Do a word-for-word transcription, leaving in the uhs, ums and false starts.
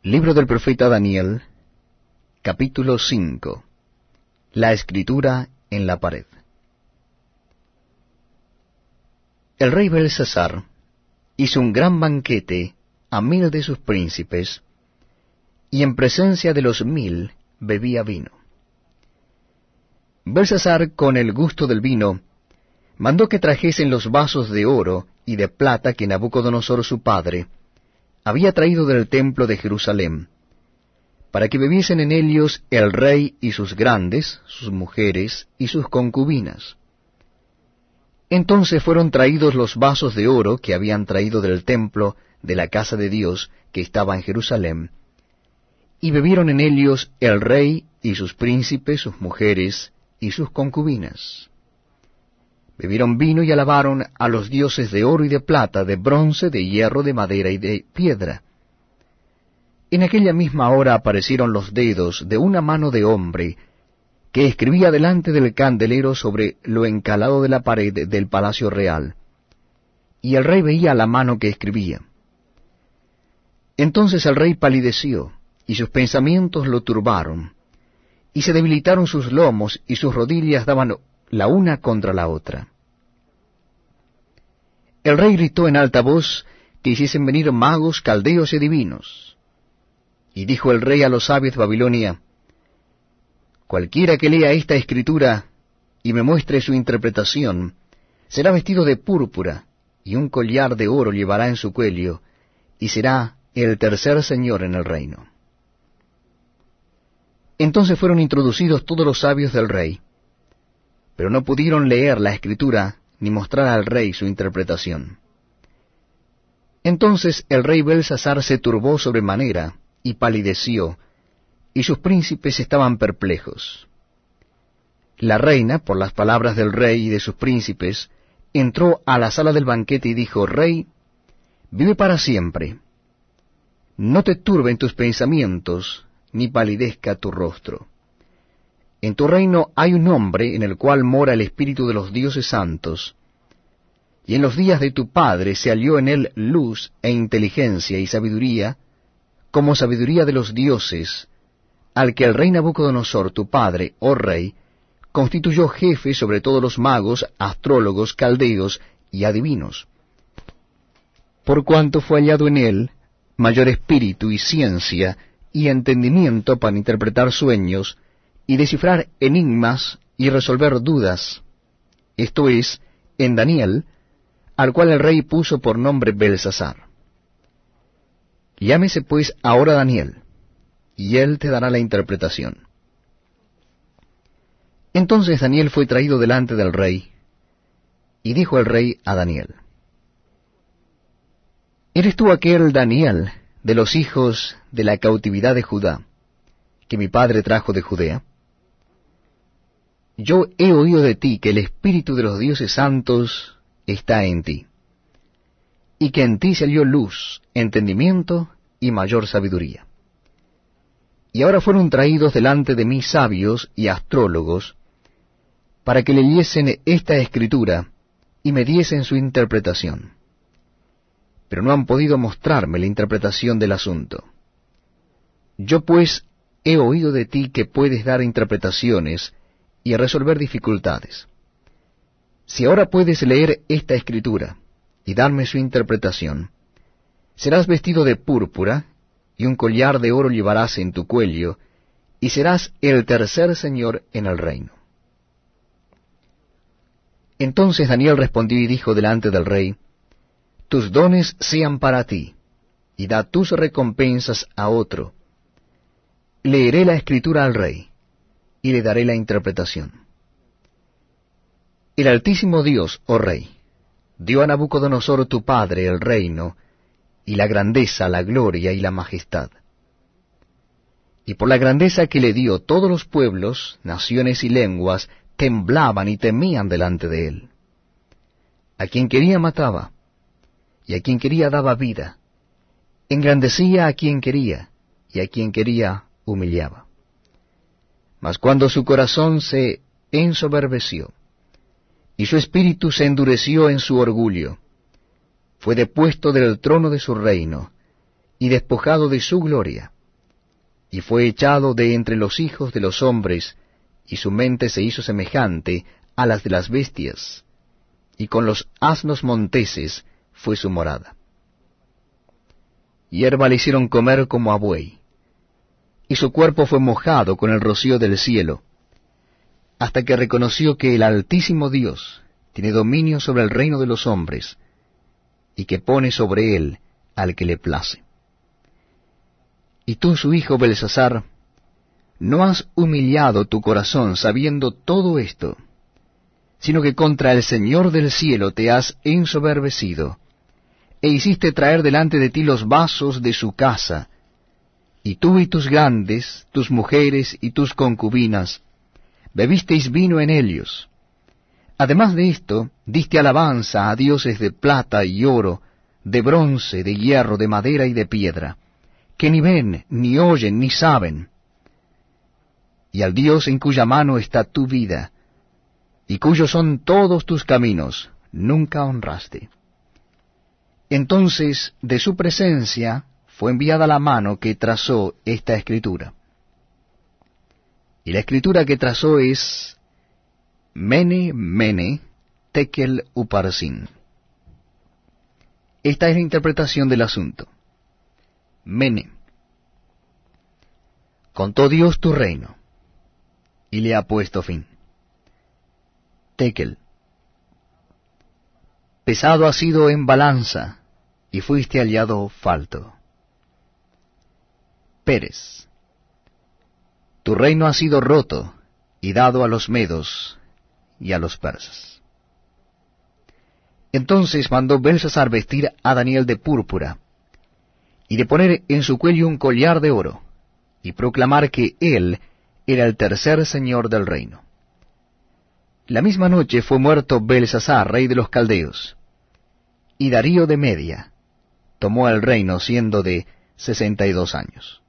Libro del profeta Daniel, capítulo cinco. La escritura en la pared. El rey Belsasar hizo un gran banquete a mil de sus príncipes, y en presencia de los mil bebía vino. Belsasar, con el gusto del vino, mandó que trajesen los vasos de oro y de plata que Nabucodonosor su padre había traído del templo de Jerusalén, para que bebiesen en ellos el rey y sus grandes, sus mujeres y sus concubinas. Entonces fueron traídos los vasos de oro que habían traído del templo de la casa de Dios que estaba en Jerusalén, y bebieron en ellos el rey y sus príncipes, sus mujeres y sus concubinas. Bebieron vino y alabaron a los dioses de oro y de plata, de bronce, de hierro, de madera y de piedra. En aquella misma hora aparecieron los dedos de una mano de hombre, que escribía delante del candelero sobre lo encalado de la pared del palacio real, y el rey veía la mano que escribía. Entonces el rey palideció, y sus pensamientos lo turbaron, y se debilitaron sus lomos, y sus rodillas daban la una contra la otra. El rey gritó en alta voz que hiciesen venir magos, caldeos y adivinos. Y dijo el rey a los sabios de Babilonia: cualquiera que lea esta escritura y me muestre su interpretación, será vestido de púrpura, y un collar de oro llevará en su cuello, y será el tercer señor en el reino. Entonces fueron introducidos todos los sabios del rey, pero no pudieron leer la escritura ni mostrar al rey su interpretación. Entonces el rey Belsasar se turbó sobremanera y palideció, y sus príncipes estaban perplejos. La reina, por las palabras del rey y de sus príncipes, entró a la sala del banquete y dijo: Rey, vive para siempre. No te turben tus pensamientos, ni palidezca tu rostro. En tu reino hay un hombre en el cual mora el espíritu de los dioses santos, y en los días de tu padre se halló en él luz e inteligencia y sabiduría, como sabiduría de los dioses, al que el rey Nabucodonosor, tu padre, oh rey, constituyó jefe sobre todos los magos, astrólogos, caldeos y adivinos. Por cuanto fue hallado en él mayor espíritu y ciencia y entendimiento para interpretar sueños, y descifrar enigmas y resolver dudas, esto es, en Daniel, al cual el rey puso por nombre Belsasar. Llámese pues ahora Daniel, y él te dará la interpretación. Entonces Daniel fue traído delante del rey, y dijo el rey a Daniel: ¿Eres tú aquel Daniel de los hijos de la cautividad de Judá, que mi padre trajo de Judea? Yo he oído de ti que el espíritu de los dioses santos está en ti, y que en ti salió luz, entendimiento y mayor sabiduría. Y ahora fueron traídos delante de mí sabios y astrólogos, para que leyesen esta escritura y me diesen su interpretación. Pero no han podido mostrarme la interpretación del asunto. Yo pues he oído de ti que puedes dar interpretaciones y resolver dificultades. Si ahora puedes leer esta escritura y darme su interpretación, serás vestido de púrpura, y un collar de oro llevarás en tu cuello, y serás el tercer señor en el reino. Entonces Daniel respondió y dijo delante del rey: Tus dones sean para ti, y da tus recompensas a otro. Leeré la escritura al rey, y le daré la interpretación. El Altísimo Dios, oh rey, dio a Nabucodonosor tu padre el reino, y la grandeza, la gloria y la majestad. Y por la grandeza que le dio, todos los pueblos, naciones y lenguas temblaban y temían delante de él. A quien quería mataba, y a quien quería daba vida. Engrandecía a quien quería, y a quien quería humillaba. Mas cuando su corazón se ensoberbeció, y su espíritu se endureció en su orgullo, fue depuesto del trono de su reino, y despojado de su gloria, y fue echado de entre los hijos de los hombres, y su mente se hizo semejante a las de las bestias, y con los asnos monteses fue su morada. Hierba le hicieron comer como a buey, y su cuerpo fue mojado con el rocío del cielo, hasta que reconoció que el Altísimo Dios tiene dominio sobre el reino de los hombres, y que pone sobre él al que le place. Y tú, su hijo Belsasar, no has humillado tu corazón sabiendo todo esto, sino que contra el Señor del cielo te has ensoberbecido, e hiciste traer delante de ti los vasos de su casa, y tú y tus grandes, tus mujeres y tus concubinas, bebisteis vino en ellos. Además de esto, diste alabanza a dioses de plata y oro, de bronce, de hierro, de madera y de piedra, que ni ven, ni oyen, ni saben. Y al Dios en cuya mano está tu vida, y cuyos son todos tus caminos, nunca honraste. Entonces de su presencia fue enviada la mano que trazó esta escritura. Y la escritura que trazó es Mene, Mene, Tekel, Uparsin. Esta es la interpretación del asunto. Mene. Contó Dios tu reino, y le ha puesto fin. Tekel. Pesado has sido en balanza, y fuiste hallado falto. Pérez. Tu reino ha sido roto, y dado a los medos y a los persas. Entonces mandó Belsasar vestir a Daniel de púrpura, y de poner en su cuello un collar de oro, y proclamar que él era el tercer señor del reino. La misma noche fue muerto Belsasar, rey de los caldeos, y Darío de Media tomó el reino siendo de sesenta y dos años.